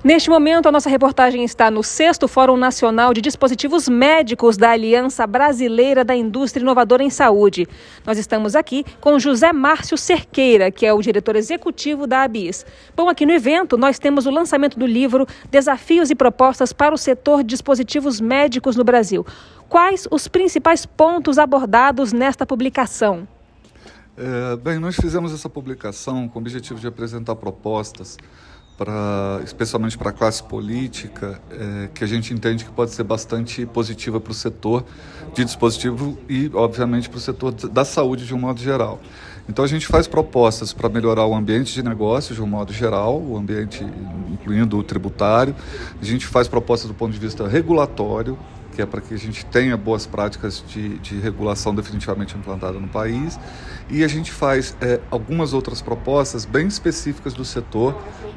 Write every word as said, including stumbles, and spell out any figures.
Neste momento, a nossa reportagem está no sexto Fórum Nacional de Dispositivos Médicos da Aliança Brasileira da Indústria Inovadora em Saúde. Nós estamos aqui com José Márcio Cerqueira, que é o diretor executivo da ABIS. Bom, aqui no evento nós temos o lançamento do livro Desafios e Propostas para o Setor de Dispositivos Médicos no Brasil. Quais os principais pontos abordados nesta publicação? É, bem, nós fizemos essa publicação com o objetivo de apresentar propostas Pra, especialmente para a classe política, é, que a gente entende que pode ser bastante positiva para o setor de dispositivo e, obviamente, para o setor da saúde de um modo geral. Então, a gente faz propostas para melhorar o ambiente de negócios de um modo geral, o ambiente incluindo o tributário. A gente faz propostas do ponto de vista regulatório, que é para que a gente tenha boas práticas de, de regulação definitivamente implantada no país. E a gente faz é, algumas outras propostas bem específicas do setor